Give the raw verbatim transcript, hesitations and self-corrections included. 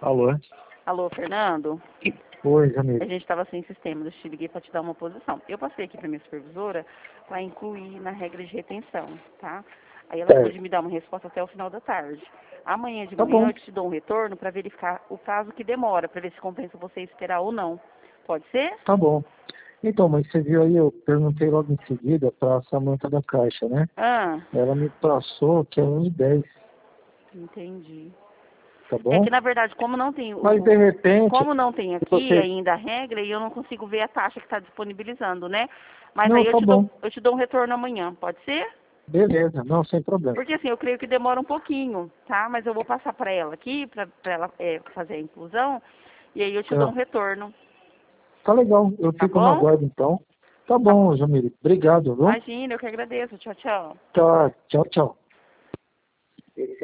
Alô? Alô, Fernando? Oi, A Jamil. gente estava sem sistema, eu te liguei para te dar uma posição. Eu passei aqui para minha supervisora para incluir na regra de retenção, tá? Aí ela Certo. pôde me dar uma resposta até o final da tarde. Amanhã de Tá manhã bom. eu te dou um retorno para verificar o prazo que demora, para ver se compensa você esperar ou não. Pode ser? Tá bom. Então, mas você viu aí, eu perguntei logo em seguida para a Samanta da Caixa, né? Ah, Ela me passou que é onze e dez, entendi. tá É bom? que na verdade, como não tem Mas o, de repente, como não tem se aqui você... ainda a regra e eu não consigo ver a taxa que está disponibilizando, né? Mas Não, aí eu tá te dou, bom. eu te dou um retorno amanhã, pode ser? Beleza, não, sem problema. Porque assim, eu creio que demora um pouquinho, tá? Mas eu vou passar para ela aqui, para ela é, fazer a inclusão, e aí eu te dou um É, retorno, tá legal, eu tá fico no bom? aguardo então. Tá Tá. bom, Jamil. Obrigado, viu? Imagina, eu que agradeço. Tchau, tchau. Tá, tchau, tchau.